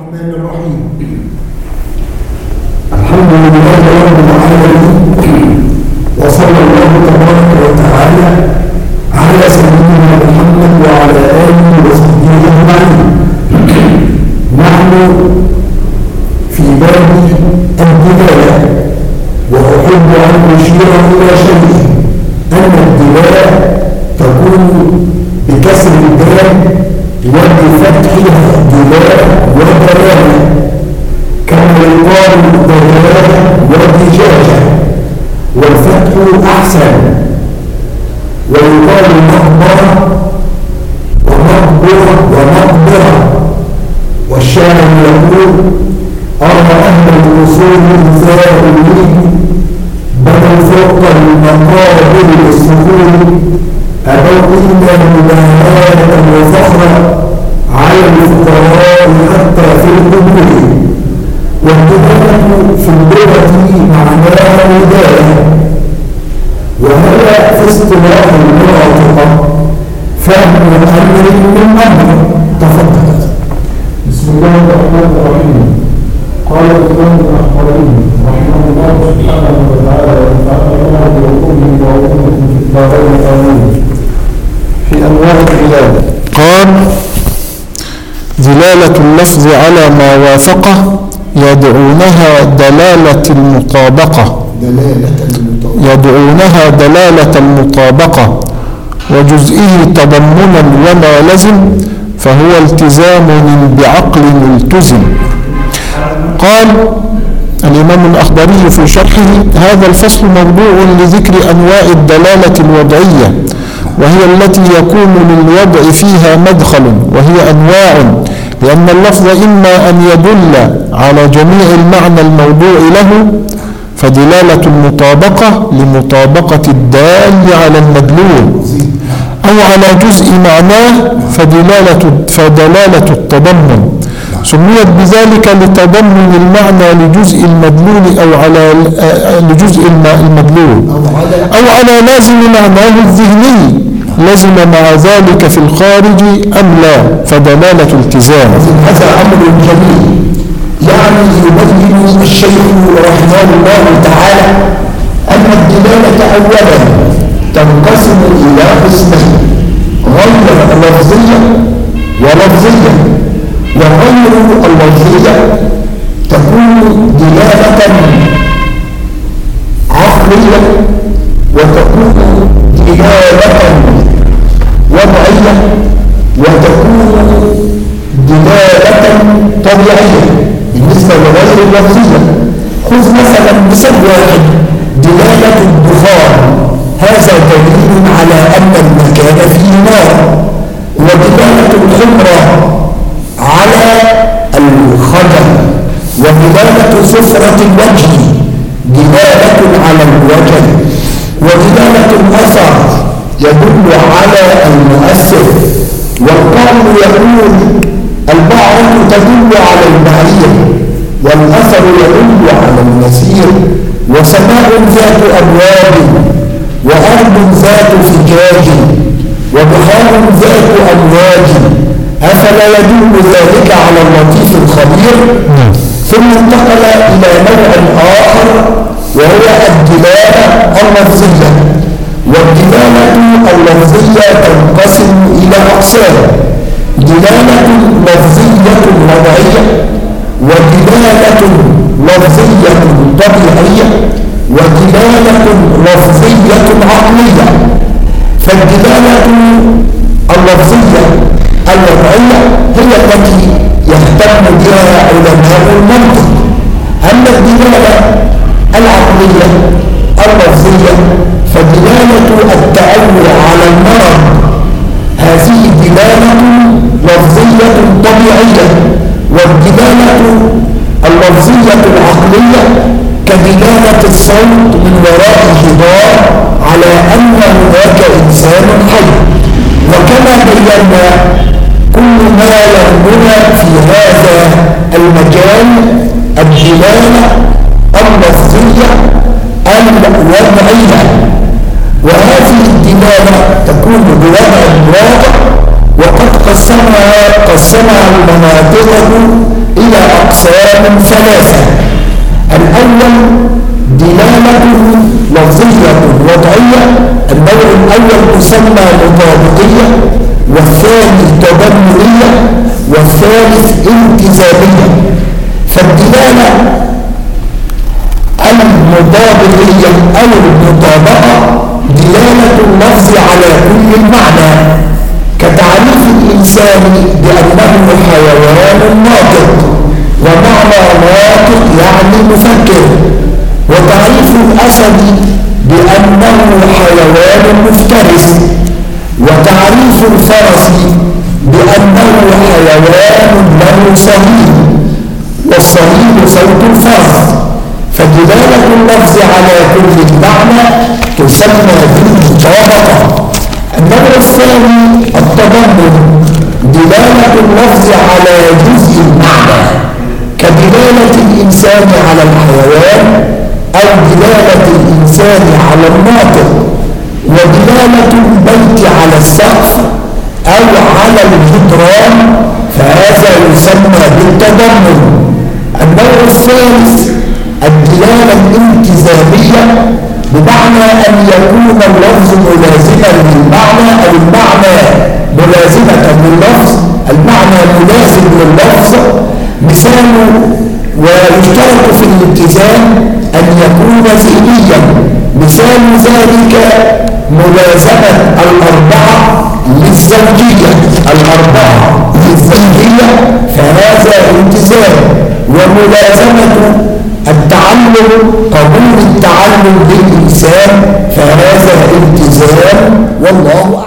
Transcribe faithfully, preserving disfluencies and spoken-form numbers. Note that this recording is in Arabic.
الرحمن الرحيم. الحمد لله رب العالمين، وصلى الله تبارك وتعالى على سيدنا محمد وعلى آله وصحبه أجمعين. نحن في باب الدلالة، وأحب أن أشير إلى شيء، أن الدلالة تكون بكسر الدال وبفتحها دلالة ودلالة، كما يقال دلالة ودجاجة، والفتح أحسن، ويقال مقبرة ومقبرة ومقبرة. والشاعر يقول: أرى أهل الأصول الزائرين بنوا فوق المقابر الصخور، أبوا إلا مباهاة وفخرا على الفقراء حتى في القبور. والدلالة في اللغة معناها وداية، وهي في اصطلاح المناطق فهم أمر من أمر. تفضل. بسم الله الرحمن الرحيم. قال الإمام الأحمدي رحمه الله سبحانه وتعالى ونفعنا الله بعلومه وعلومكم في الدارين آمين. في أنواع الدلالة قال: دلالة اللفظ على ما وافقه يدعونها دلالة المطابقة يدعونها دلالة المطابقة وجزئه تضمنا وما لزم فهو التزام بعقل ملتزم. قال الإمام الأخضري في شرحه: هذا الفصل موضوع لذكر أنواع الدلالة الوضعية، وهي التي يكون للوضع فيها مدخل، وهي أنواع، لأن اللفظ إما أن يدل على جميع المعنى الموضوع له، فدلالة المطابقة لمطابقة الدال على المدلول، أو على جزء معناه فدلالة, فدلالة التضمن، سميت بذلك لتضمن المعنى لجزء المدلول أو على لجزء المدلول أو على لازم معناه الذهني، لازم مع ذلك في الخارج أم لا، فدلالة التزام. هذا أمر جميل، يعني يبين الشيخ رحمه الله تعالى أن الدلالة أولا تنقسم إلى قسمين: غير لفظية ولفظية. وغير اللفظية تكون دلالة عقلية، وتكون دلالة وضعية، وتكون دلالة طبيعية. بالنسبة لغير اللفظية، خذ مثلا مثال واحد: دلالة البخار، هذا دليل على أن المكان فيه نار. ودلالة الحمرة على الخجل. ودلالة صفرة الوجه دلالة على الوجه. ودلالة الأثر يدل على المؤثر. والقول يقول: البعرة تدل على البعير، والأثر يدل على المسير. وسماء ذات أبواب، وأرض ذات فجاج، وبحار ذات أمواج، أفلا يدل ذلك على اللطيف الخبير؟ ثم انتقل إلى نوع آخر، وهو الدلالة اللفظية. والدلالة اللفظية تنقسم إلى أقسام: دلالة لفظية وضعية، ودلالة لفظية طبيعية، ودلالة لفظية عقلية. فالدلالة اللفظية الوضعية هي التي يهتم بها علماء المنطق. أما الدلالة العقلية اللفظية فدلالة التأول على المرض، هذه دلالة لفظية طبيعية. والدلالة اللفظية العقلية كدلالة الصوت من وراء الجدار على أن هناك إنسان حي. وكما بينا، كل ما يهمنا في هذا المجال الدلالة اللفظية الوضعية. وهذه الدلالة تكون بوضع الواقع، وقد قسمها قسمها المناطق إلى أقسام ثلاثة. الأول دلالة لفظية وضعية، النوع الأول تسمى مطابقية، والثاني تضمنية، والثالث التزامية. فالدلالة المطابقية أو المطابقة دلالة اللفظ على كل المعنى، كتعريف الإنسان بأنه حيوان ناطق، ومعنى ناطق يعني مفكر، وتعريف الأسد بأنه حيوان مفترس، وتعريف الفرس بأنه حيوان له صليب، والصليب صوت الفرس. فدلالة اللفظ على كل المعنى تسمى بالمطابقة. النوع الثاني التضمن، دلالة اللفظ على جزء المعنى، كدلالة الإنسان على الحيوان، أو دلالة الإنسان على الناطق، ودلالة البيت على السقف أو على الجدران، فهذا يسمى بالتضمن. النوع الثالث الدلالة الالتزامية، بمعنى أن يكون اللفظ ملازما للمعنى أو المعنى ملازمة لللفظ، المعنى ملازم لللفظ. مثال ويشترط في الالتزام أن يكون ذهنيا، مثال ذلك ملازمة الأربعة للزوجية، الأربعة للزوجية فهذا التزام. وملازمة التعلم، قبول التعلم للإنسان، فهذا التزام. والله أعلم.